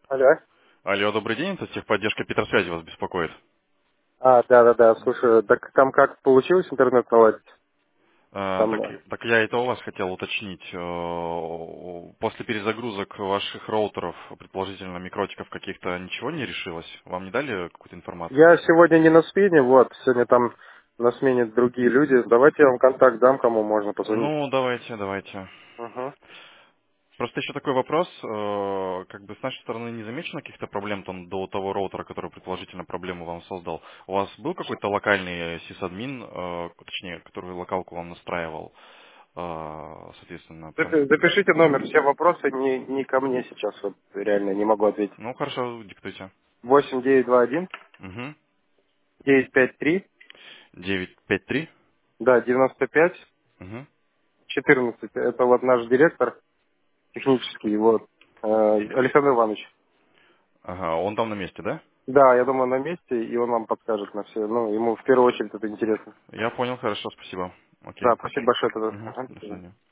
Алло. Алло, добрый день, это техподдержка Петросвязи вас беспокоит. Да, слушай, так там как получилось интернет наладить? Так, Там, так я это у вас хотел уточнить. После перезагрузок ваших роутеров, предположительно микротиков каких-то, ничего не решилось? Вам не дали какую-то информацию? я сегодня не на смене, вот, сегодня там на смене другие люди. Давайте я вам контакт дам, кому можно позвонить. Ну, давайте. Угу. Просто еще такой вопрос. Как бы с нашей стороны не замечено каких-то проблем там до того роутера, который предположительно проблему вам создал. У вас был какой-то локальный сисадмин, точнее, который локалку вам настраивал? Соответственно, прям... Запишите номер, все вопросы не ко мне сейчас, вот, реально не могу ответить. Ну, хорошо, диктуйте. 8921 Угу. 953, 953. да, 95 Угу. 14. Это вот наш директор технический, вот, Александр Иванович. Ага, он там на месте, да? Да, я думаю, на месте, и он вам подскажет на все. Ну, ему в первую очередь это интересно. Я понял, хорошо, спасибо. Окей. Да, спасибо большое тогда. Угу. Ага, до До свидания. свидания.